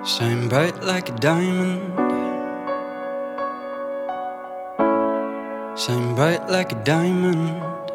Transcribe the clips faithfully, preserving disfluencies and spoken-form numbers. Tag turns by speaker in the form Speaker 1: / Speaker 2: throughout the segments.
Speaker 1: Shine bright like a diamond. Shine bright like a diamond.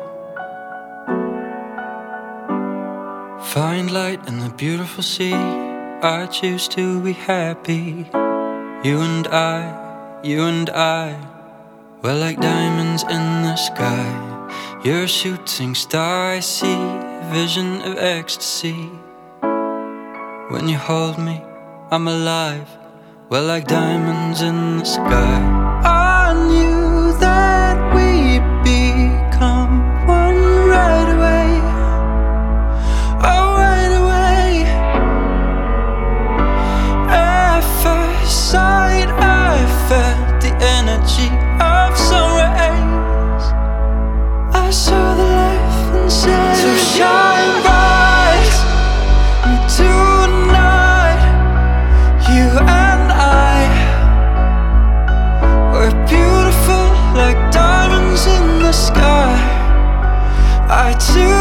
Speaker 1: Find light in the beautiful sea. I choose to be happy. You and I, you and I, we're like diamonds in the sky. You're a shooting star, I see a vision of ecstasy. When you hold me, I'm alive. We're like diamonds in the sky. I knew that we'd become one right away. Oh, right away. At first sight, I felt the energy of sun rays. I saw the life inside. So shine bright tonight. You and I, we're beautiful like diamonds in the sky. I too